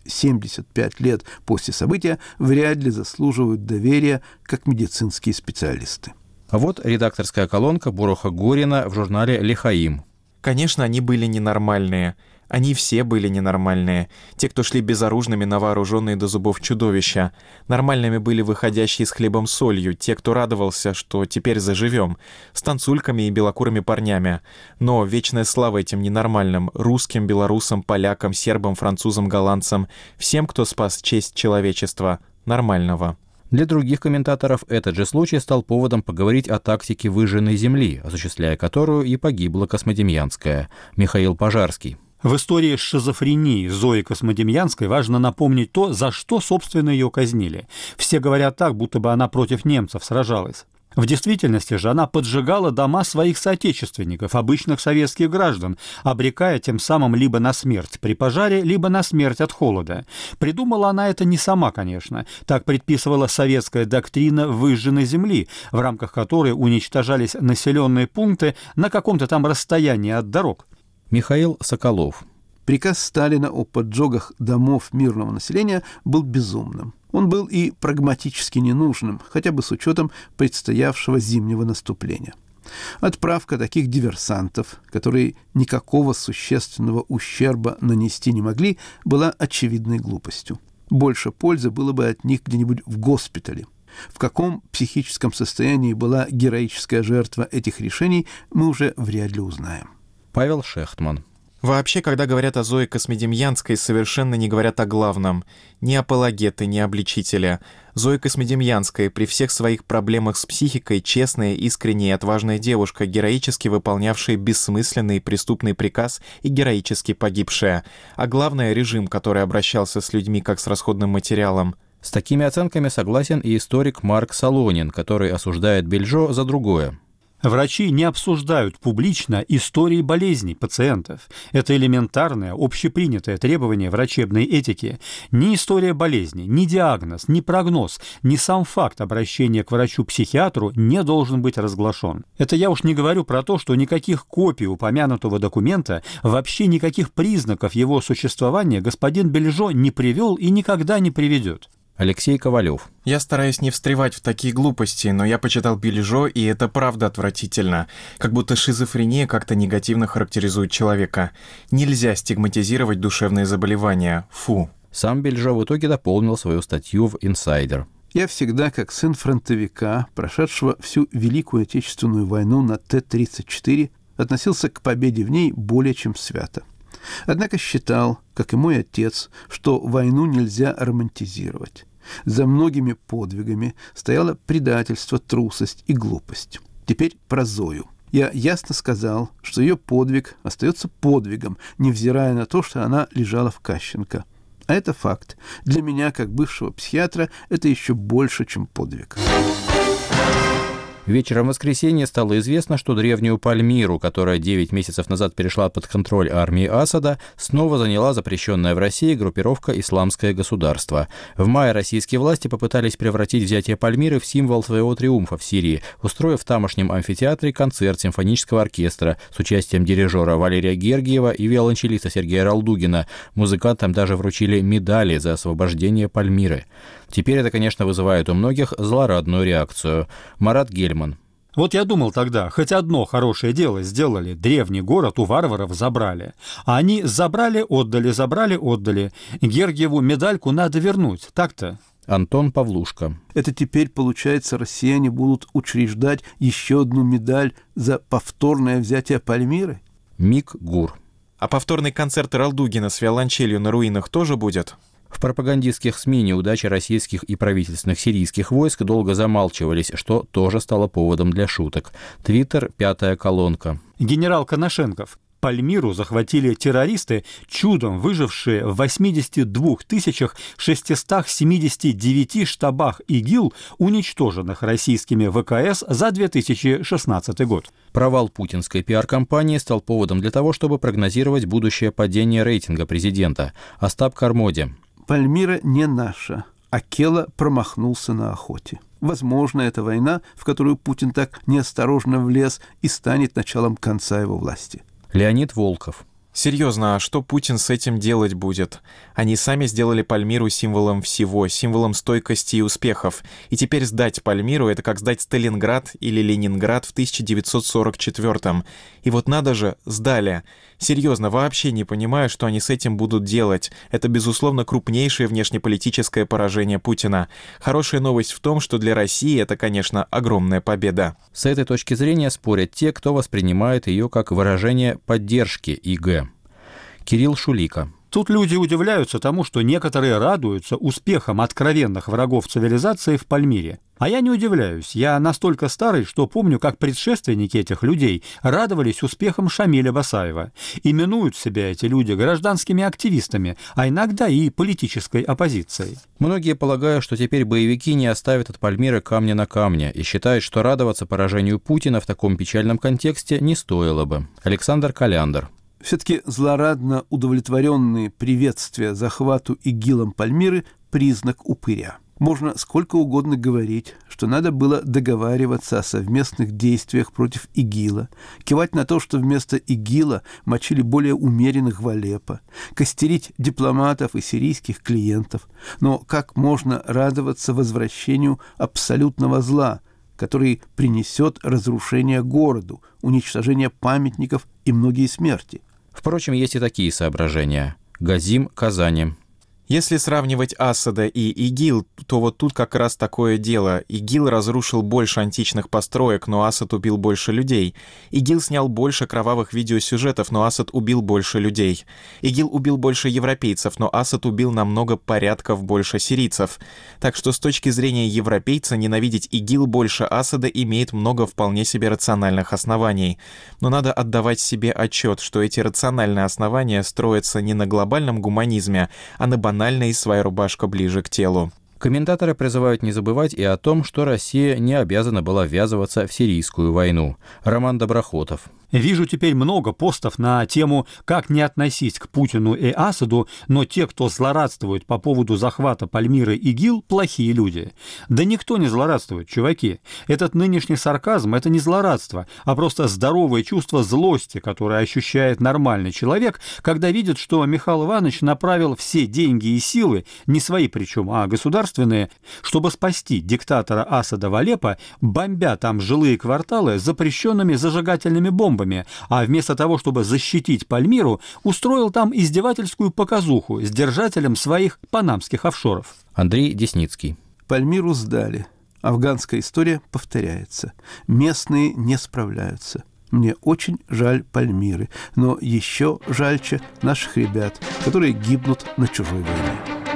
75 лет после события, вряд ли заслуживают доверия как медицинские специалисты. А вот редакторская колонка Буруха Горина в журнале «Лехаим». Конечно, они были ненормальные. Они все были ненормальные. Те, кто шли безоружными на вооруженные до зубов чудовища. Нормальными были выходящие с хлебом солью, те, кто радовался, что теперь заживем, с танцульками и белокурыми парнями. Но вечная слава этим ненормальным, русским, белорусам, полякам, сербам, французам, голландцам, всем, кто спас честь человечества, нормального. Для других комментаторов этот же случай стал поводом поговорить о тактике выжженной земли, осуществляя которую и погибла Космодемьянская. Михаил Пожарский. В истории шизофрении Зои Космодемьянской важно напомнить то, за что, собственно, ее казнили. Все говорят так, будто бы она против немцев сражалась. В действительности же она поджигала дома своих соотечественников, обычных советских граждан, обрекая тем самым либо на смерть при пожаре, либо на смерть от холода. Придумала она это не сама, конечно. Так предписывала советская доктрина выжженной земли, в рамках которой уничтожались населенные пункты на каком-то там расстоянии от дорог. Михаил Соколов. Приказ Сталина о поджогах домов мирного населения был безумным. Он был и прагматически ненужным, хотя бы с учетом предстоявшего зимнего наступления. Отправка таких диверсантов, которые никакого существенного ущерба нанести не могли, была очевидной глупостью. Больше пользы было бы от них где-нибудь в госпитале. В каком психическом состоянии была героическая жертва этих решений, мы уже вряд ли узнаем. Павел Шехтман. Вообще, когда говорят о Зое Космодемьянской, совершенно не говорят о главном. Ни апологеты, ни обличители. Зоя Космодемьянская при всех своих проблемах с психикой честная, искренняя и отважная девушка, героически выполнявшая бессмысленный и преступный приказ и героически погибшая. А главное, режим, который обращался с людьми как с расходным материалом. С такими оценками согласен и историк Марк Солонин, который осуждает Бельжо за другое. Врачи не обсуждают публично истории болезней пациентов. Это элементарное, общепринятое требование врачебной этики. Ни история болезни, ни диагноз, ни прогноз, ни сам факт обращения к врачу-психиатру не должен быть разглашен. Это я уж не говорю про то, что никаких копий упомянутого документа, вообще никаких признаков его существования господин Бельжо не привел и никогда не приведет. Алексей Ковалев. Я стараюсь не встревать в такие глупости, но я почитал Бельжо, и это правда отвратительно. Как будто шизофрения как-то негативно характеризует человека. Нельзя стигматизировать душевные заболевания. Фу. Сам Бельжо в итоге дополнил свою статью в «Инсайдер». Я всегда, как сын фронтовика, прошедшего всю Великую Отечественную войну на Т-34, относился к победе в ней более чем свято. Однако считал, как и мой отец, что войну нельзя романтизировать. За многими подвигами стояло предательство, трусость и глупость. Теперь про Зою. Я ясно сказал, что ее подвиг остается подвигом, невзирая на то, что она лежала в Кащенко. А это факт. Для меня, как бывшего психиатра, это еще больше, чем подвиг. Вечером воскресенья стало известно, что древнюю Пальмиру, которая 9 месяцев назад перешла под контроль армии Асада, снова заняла запрещенная в России группировка «Исламское государство». В мае российские власти попытались превратить взятие Пальмиры в символ своего триумфа в Сирии, устроив в тамошнем амфитеатре концерт симфонического оркестра с участием дирижера Валерия Гергиева и виолончелиста Сергея Ралдугина. Музыкантам даже вручили медали за освобождение Пальмиры. Теперь это, конечно, вызывает у многих злорадную реакцию. Марат Гельман. Вот я думал тогда, хоть одно хорошее дело сделали. Древний город у варваров забрали. А они забрали, отдали. Гергиеву медальку надо вернуть. Так-то. Антон Павлушка. Это теперь, получается, россияне будут учреждать еще одну медаль за повторное взятие Пальмиры? Мик Гур. А повторный концерт Ралдугина с виолончелью на руинах тоже будет? В пропагандистских СМИ неудачи российских и правительственных сирийских войск долго замалчивались, что тоже стало поводом для шуток. Твиттер, 5-я колонка. Генерал Коношенков. Пальмиру захватили террористы, чудом выжившие в 82 679 штабах ИГИЛ, уничтоженных российскими ВКС за 2016 год. Провал путинской пиар-компании стал поводом для того, чтобы прогнозировать будущее падение рейтинга президента. Остап Кармоди. Пальмира не наша. Акела промахнулся на охоте. Возможно, эта война, в которую Путин так неосторожно влез, и станет началом конца его власти. Леонид Волков. Серьезно, а что Путин с этим делать будет? Они сами сделали Пальмиру символом всего, символом стойкости и успехов. И теперь сдать Пальмиру — это как сдать Сталинград или Ленинград в 1944-м. И вот надо же, сдали. Серьезно, вообще не понимаю, что они с этим будут делать. Это, безусловно, крупнейшее внешнеполитическое поражение Путина. Хорошая новость в том, что для России это, конечно, огромная победа. С этой точки зрения спорят те, кто воспринимает ее как выражение поддержки ИГ. Кирилл Шулика. Тут люди удивляются тому, что некоторые радуются успехам откровенных врагов цивилизации в Пальмире. А я не удивляюсь. Я настолько старый, что помню, как предшественники этих людей радовались успехам Шамиля Басаева. Именуют себя эти люди гражданскими активистами, а иногда и политической оппозицией. Многие полагают, что теперь боевики не оставят от Пальмиры камня на камне и считают, что радоваться поражению Путина в таком печальном контексте не стоило бы. Александр Коляндр. Все-таки злорадно удовлетворенные приветствия захвату ИГИЛом Пальмиры – признак упыря. Можно сколько угодно говорить, что надо было договариваться о совместных действиях против ИГИЛа, кивать на то, что вместо ИГИЛа мочили более умеренных в Алеппо, костерить дипломатов и сирийских клиентов. Но как можно радоваться возвращению абсолютного зла, который принесет разрушение городу, уничтожение памятников и многие смерти? Впрочем, есть и такие соображения. Газим Казани. Если сравнивать Асада и ИГИЛ, то вот тут как раз такое дело. ИГИЛ разрушил больше античных построек, но Асад убил больше людей. ИГИЛ снял больше кровавых видеосюжетов, но Асад убил больше людей. ИГИЛ убил больше европейцев, но Асад убил намного порядков больше сирийцев. Так что с точки зрения европейца ненавидеть ИГИЛ больше Асада имеет много вполне себе рациональных оснований. Но надо отдавать себе отчет, что эти рациональные основания строятся не на глобальном гуманизме, а на банальной «своя рубашка ближе к телу». Комментаторы призывают не забывать и о том, что Россия не обязана была ввязываться в сирийскую войну. Роман Доброхотов. Вижу теперь много постов на тему «Как не относись к Путину и Асаду, но те, кто злорадствует по поводу захвата Пальмиры ИГИЛ, плохие люди». Да никто не злорадствует, чуваки. Этот нынешний сарказм – это не злорадство, а просто здоровое чувство злости, которое ощущает нормальный человек, когда видит, что Михаил Иванович направил все деньги и силы, не свои причем, а государственные, чтобы спасти диктатора Асада в Алеппо, бомбя там жилые кварталы запрещенными зажигательными бомбами, а вместо того, чтобы защитить Пальмиру, устроил там издевательскую показуху с держателем своих панамских офшоров. Андрей Десницкий. Пальмиру сдали. Афганская история повторяется. Местные не справляются. Мне очень жаль Пальмиры, но еще жальче наших ребят, которые гибнут на чужой войне.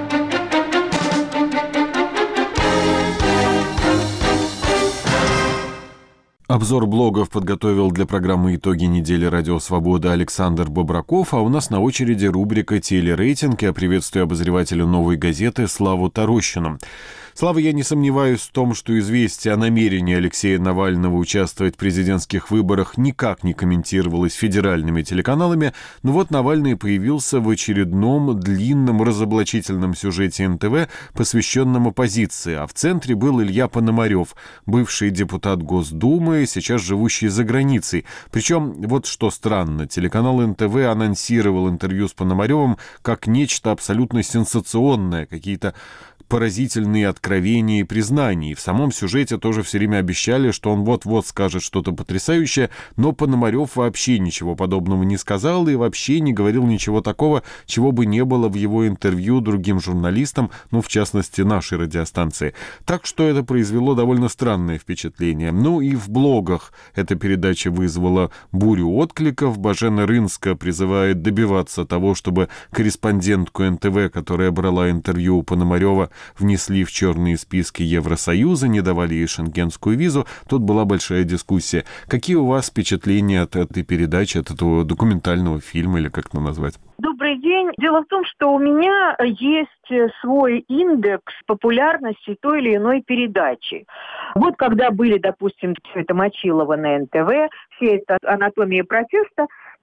Обзор блогов подготовил для программы «Итоги недели Радио Свобода» Александр Бобраков, а у нас на очереди рубрика «Телерейтинг». Я приветствую обозревателя «Новой газеты» Славу Тарощину. Слава, я не сомневаюсь в том, что известие о намерении Алексея Навального участвовать в президентских выборах никак не комментировалось федеральными телеканалами, но вот Навальный появился в очередном длинном разоблачительном сюжете НТВ, посвященном оппозиции, а в центре был Илья Пономарев, бывший депутат Госдумы, сейчас живущий за границей. Причем, вот что странно, телеканал НТВ анонсировал интервью с Пономаревым как нечто абсолютно сенсационное, какие-то поразительные откровения и признания. И в самом сюжете тоже все время обещали, что он вот-вот скажет что-то потрясающее, но Пономарев вообще ничего подобного не сказал и вообще не говорил ничего такого, чего бы не было в его интервью другим журналистам, ну, в частности, нашей радиостанции. Так что это произвело довольно странное впечатление. Ну и в блогах эта передача вызвала бурю откликов. Бажена Рынска призывает добиваться того, чтобы корреспондентку НТВ, которая брала интервью у Пономарева, внесли в черные списки Евросоюза, не давали ей шенгенскую визу. Тут была большая дискуссия. Какие у вас впечатления от этой передачи, от этого документального фильма, или как это назвать? Добрый день. Дело в том, что у меня есть свой индекс популярности той или иной передачи. Вот когда были, допустим, все это Мочилова на НТВ, все это «Анатомия протеста»,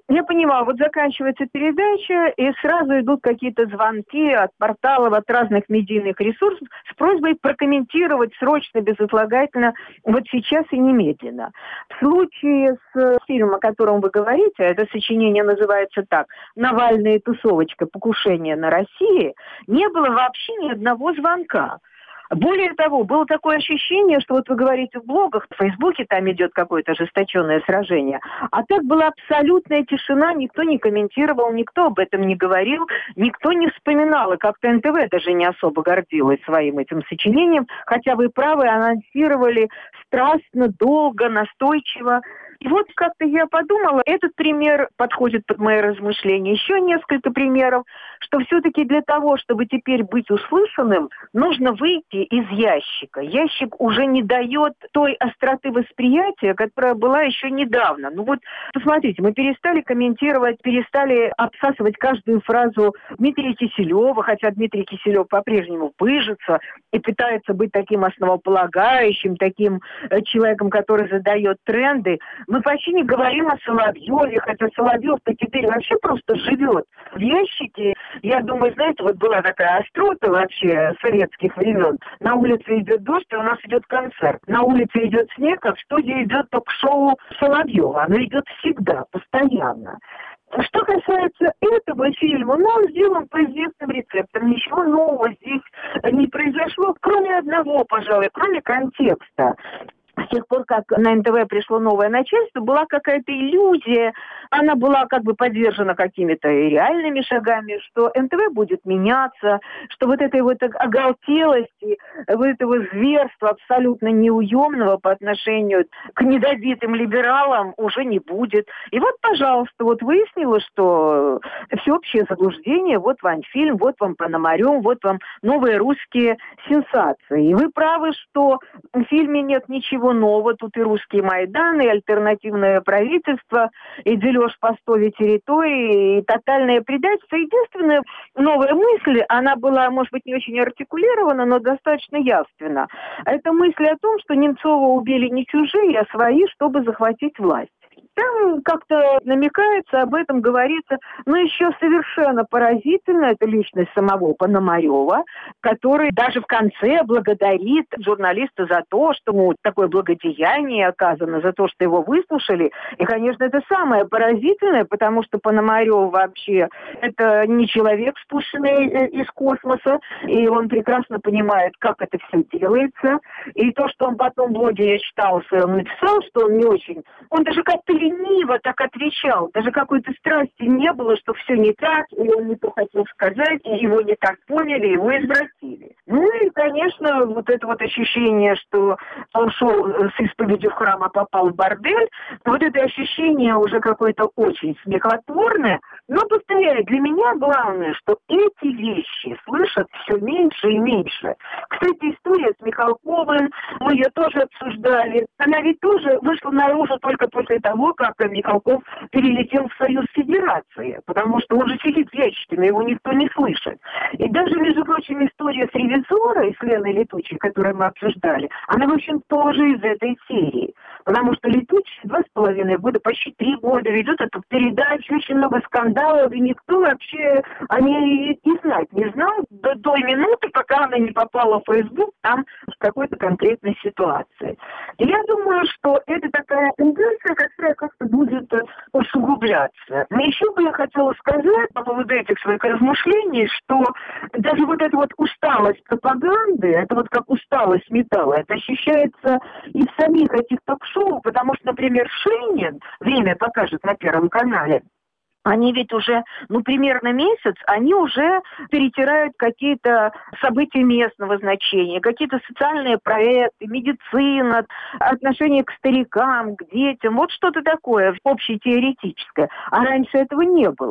Я понимаю, вот заканчивается передача, и сразу идут какие-то звонки от порталов, от разных медийных ресурсов с просьбой прокомментировать срочно, безотлагательно, вот сейчас и немедленно. В случае с фильмом, о котором вы говорите, это сочинение называется так «Навальная тусовочка. Покушение на России», не было вообще ни одного звонка. Более того, было такое ощущение, что вот вы говорите в блогах, в Фейсбуке там идет какое-то ожесточенное сражение, а так была абсолютная тишина, никто не комментировал, никто об этом не говорил, никто не вспоминал, и как-то НТВ даже не особо гордилась своим этим сочинением, хотя вы правы, анонсировали страстно, долго, настойчиво. И вот как-то я подумала, этот пример подходит под мои размышления. Еще несколько примеров, что все-таки для того, чтобы теперь быть услышанным, нужно выйти из ящика. Ящик уже не дает той остроты восприятия, которая была еще недавно. Ну вот, посмотрите, мы перестали комментировать, перестали обсасывать каждую фразу Дмитрия Киселева, хотя Дмитрий Киселев по-прежнему пыжится и пытается быть таким основополагающим, таким человеком, который задает тренды. Мы почти не говорим о Соловьеве, хотя Соловьев-то теперь вообще просто живет в ящике. Я думаю, знаете, вот была такая острота вообще советских времен. На улице идет дождь, и у нас идет концерт. На улице идет снег, а в студии идет ток-шоу Соловьева. Оно идет всегда, постоянно. Что касается этого фильма, он сделан по известным рецептам. Ничего нового здесь не произошло, кроме одного, пожалуй, кроме контекста. С тех пор, как на НТВ пришло новое начальство, была какая-то иллюзия, она была как бы подвержена какими-то реальными шагами, что НТВ будет меняться, что вот этой вот оголтелости, вот этого зверства абсолютно неуемного по отношению к недобитым либералам уже не будет. И вот, пожалуйста, вот выяснилось, что всеобщее заблуждение, вот вам фильм, вот вам Пономарев, вот вам новые русские сенсации. И вы правы, что в фильме нет ничего нового, тут и русские Майданы, и альтернативное правительство, и дележ постовой территории, и тотальное предательство. Единственная новая мысль, она была, может быть, не очень артикулирована, но достаточно явственна. Это мысль о том, что Немцова убили не чужие, а свои, чтобы захватить власть. Там как-то намекается, об этом говорится, но еще совершенно поразительно, это личность самого Пономарева, который даже в конце благодарит журналиста за то, что ему такое благодеяние оказано, за то, что его выслушали. И, конечно, это самое поразительное, потому что Пономарев вообще это не человек, спущенный из космоса, и он прекрасно понимает, как это все делается. И то, что он потом в блоге, я читала, он написал, что он не очень... Он даже как-то лениво так отвечал. Даже какой-то страсти не было, что все не так, или он не то хотел сказать, и его не так поняли, его извратили. Ну и, конечно, вот это вот ощущение, что он шел с исповедью в храм, а попал в бордель, вот это ощущение уже какое-то очень смехотворное. Но, повторяю, для меня главное, что эти вещи слышат все меньше и меньше. Кстати, история с Михалковым, мы ее тоже обсуждали. Она ведь тоже вышла наружу только после того, как Михалков перелетел в Союз Федерации, потому что он же сидит в ящике, но его никто не слышит. И даже, между прочим, история с «Ревизорой», с Леной Летучей, которую мы обсуждали, она, в общем, тоже из этой серии. Потому что Летучий 2,5 года, почти 3 года ведет эту передачу, очень много скандалов, и никто вообще о ней и знать не знал до той минуты, пока она не попала в Facebook, там в какой-то конкретной ситуации. И я думаю, что это такая тенденция, которая как-то будет усугубляться. Но еще бы я хотела сказать по поводу этих своих размышлений, что даже вот эта вот усталость пропаганды, это вот как усталость металла, это ощущается и в самих этих ток-шоу, потому что, например, Шейнин, «Время покажет» на Первом канале, они ведь уже, примерно месяц, они уже перетирают какие-то события местного значения, какие-то социальные проекты, медицина, отношение к старикам, к детям, вот что-то такое общетеоретическое. А раньше этого не было.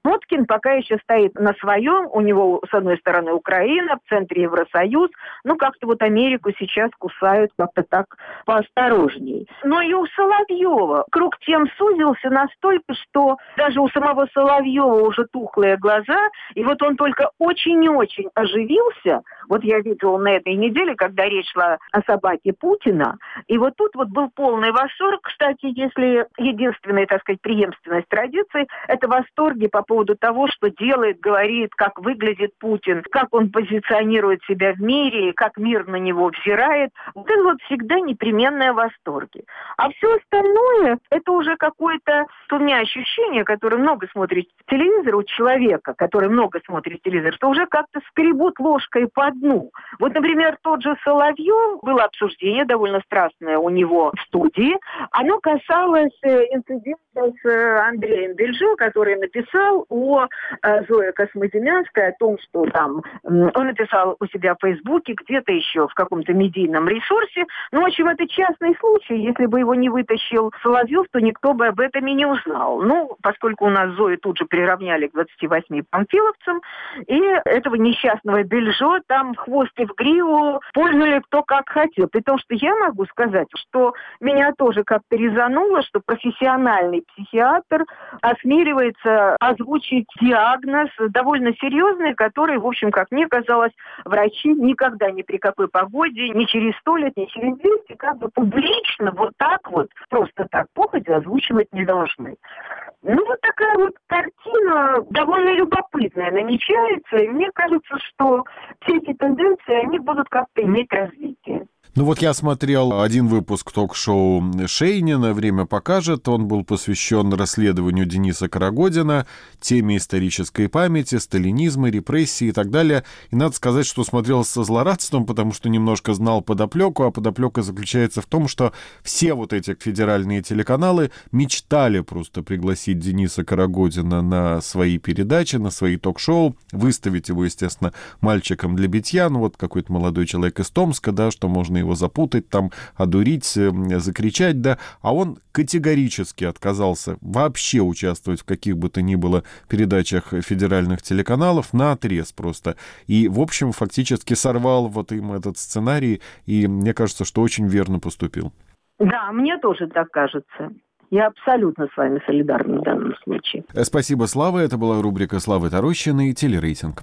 Путкин пока еще стоит на своем, у него с одной стороны Украина, в центре Евросоюз, как-то вот Америку сейчас кусают как-то так поосторожней. Но и у Соловьева круг тем сузился настолько, что даже у самого Соловьева уже тухлые глаза, и вот он только очень-очень оживился. Вот я видела на этой неделе, когда речь шла о собаке Путина, и вот тут вот был полный восторг. Кстати, если единственная, так сказать, преемственность традиций, это восторги по поводу того, что делает, говорит, как выглядит Путин, как он позиционирует себя в мире, как мир на него взирает. Вот это вот всегда непременные восторги. А все остальное, это уже какое-то у меня ощущение, которое много смотрит телевизор, у человека, который много смотрит телевизор, что уже как-то скребут ложкой по дну. Вот, например, тот же Соловьев, было обсуждение довольно страстное у него в студии. Оно касалось инцидента с Андреем Бельжо, который написал о Зое Космодемьянской, о том, что там он написал у себя в Фейсбуке, где-то еще в каком-то медийном ресурсе. В общем, это частный случай. Если бы его не вытащил Соловьев, то никто бы об этом и не узнал. Поскольку у нас Зою тут же приравняли к 28 панфиловцам, и этого несчастного Бельжо там в хвост и в гриву пользовали кто как хотел. При том, что я могу сказать, что меня тоже как-то резануло, что профессиональный психиатр осмеливается озвучить диагноз довольно серьезный, который, в общем, как мне казалось, врачи никогда ни при какой погоде, ни через 100 лет, ни через 200, как бы публично вот так вот, просто так походя озвучивать не должны. Вот такая вот картина довольно любопытная намечается, и мне кажется, что все эти тенденции, они будут как-то иметь развитие. Я смотрел один выпуск ток-шоу Шейнина «Время покажет». Он был посвящен расследованию Дениса Карагодина, теме исторической памяти, сталинизма, репрессий и так далее. И надо сказать, что смотрел со злорадством, потому что немножко знал подоплеку, а подоплека заключается в том, что все вот эти федеральные телеканалы мечтали просто пригласить Дениса Карагодина на свои передачи, на свои ток-шоу, выставить его, естественно, мальчиком для битья. Какой-то молодой человек из Томска, да, что можно его запутать, там, одурить, закричать, да, а он категорически отказался вообще участвовать в каких бы то ни было передачах федеральных телеканалов, наотрез просто. И, в общем, фактически сорвал вот им этот сценарий, и мне кажется, что очень верно поступил. Да, мне тоже так кажется. Я абсолютно с вами солидарна в данном случае. Спасибо, Слава. Это была рубрика Славы Тарощиной «Телерейтинг».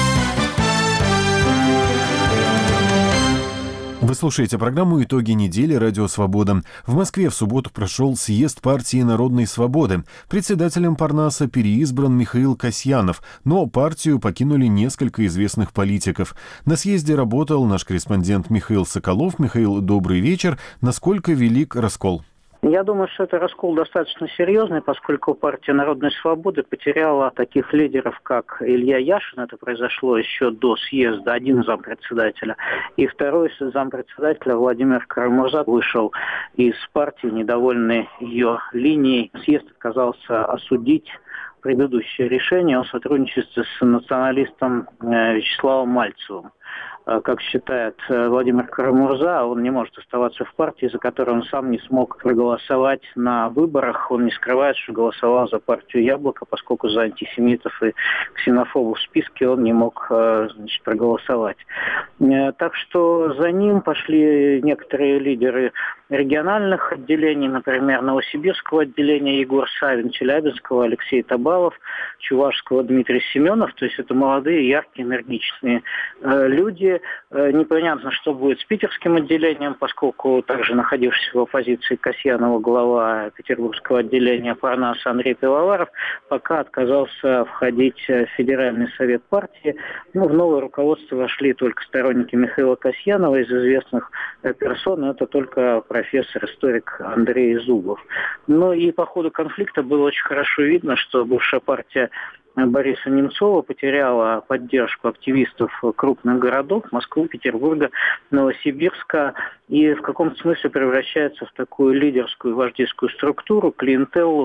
Вы слушаете программу «Итоги недели. Радио Свобода». В Москве в субботу прошел съезд партии Народной Свободы. Председателем Парнаса переизбран Михаил Касьянов, но партию покинули несколько известных политиков. На съезде работал наш корреспондент Михаил Соколов. Михаил, добрый вечер. Насколько велик раскол? Я думаю, что это раскол достаточно серьезный, поскольку партия Народной Свободы потеряла таких лидеров, как Илья Яшин, это произошло еще до съезда, один зампредседателя, и второй зампредседателя Владимир Карамурза вышел из партии, недовольный ее линией. Съезд отказался осудить предыдущее решение о сотрудничестве с националистом Вячеславом Мальцевым. Как считает Владимир Карамурза, он не может оставаться в партии, за которую он сам не смог проголосовать на выборах. Он не скрывает, что голосовал за партию «Яблоко», поскольку за антисемитов и ксенофобов в списке он не мог проголосовать. Так что за ним пошли некоторые лидеры региональных отделений, например, Новосибирского отделения Егор Савин, Челябинского Алексей Табалов, Чувашского Дмитрий Семенов. То есть это молодые, яркие, энергичные люди. Непонятно, что будет с питерским отделением, поскольку также находившийся в оппозиции Касьянова, глава петербургского отделения Парнаса Андрей Пивоваров, пока отказался входить в Федеральный совет партии. В новое руководство вошли только сторонники Михаила Касьянова, из известных персон, это только профессор, историк Андрей Зубов. И по ходу конфликта было очень хорошо видно, что бывшая партия Бориса Немцова потеряла поддержку активистов крупных городов Москвы, Петербурга, Новосибирска и в каком-то смысле превращается в такую лидерскую вождистскую структуру, клиентеллу,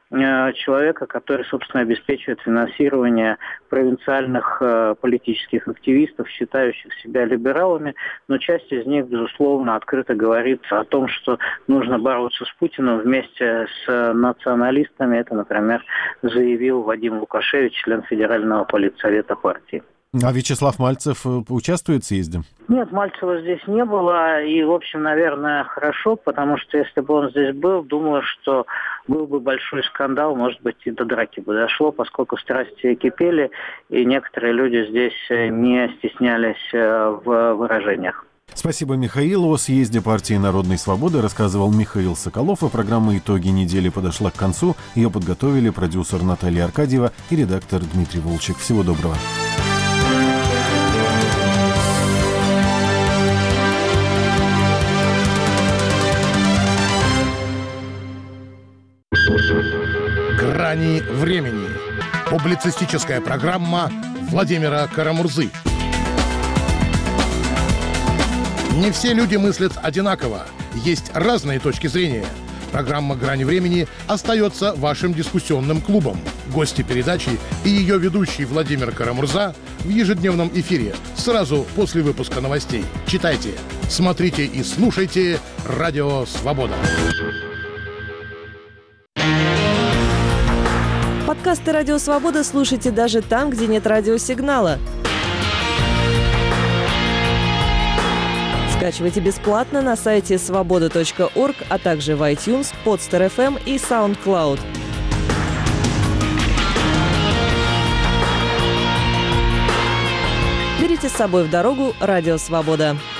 человека, который, собственно, обеспечивает финансирование провинциальных политических активистов, считающих себя либералами, но часть из них, безусловно, открыто говорит о том, что нужно бороться с Путиным вместе с националистами. Это, например, заявил Вадим Лукашевич, член Федерального политсовета партии. А Вячеслав Мальцев участвует в съезде? Нет, Мальцева здесь не было, и, в общем, наверное, хорошо, потому что если бы он здесь был, думаю, что был бы большой скандал, может быть, и до драки бы дошло, поскольку страсти кипели, и некоторые люди здесь не стеснялись в выражениях. Спасибо, Михаил. О съезде партии Народной свободы рассказывал Михаил Соколов, и программа «Итоги недели» подошла к концу. Ее подготовили продюсер Наталья Аркадьева и редактор Дмитрий Волчек. Всего доброго. «Грани времени». Публицистическая программа Владимира Карамурзы. Не все люди мыслят одинаково. Есть разные точки зрения. Программа «Грани времени» остается вашим дискуссионным клубом. Гости передачи и ее ведущий Владимир Карамурза в ежедневном эфире сразу после выпуска новостей. Читайте, смотрите и слушайте «Радио Свобода». Подкасты «Радио Свобода» слушайте даже там, где нет радиосигнала. Скачивайте бесплатно на сайте svoboda.org, а также в iTunes, Podster.fm и SoundCloud. Берите с собой в дорогу «Радио Свобода».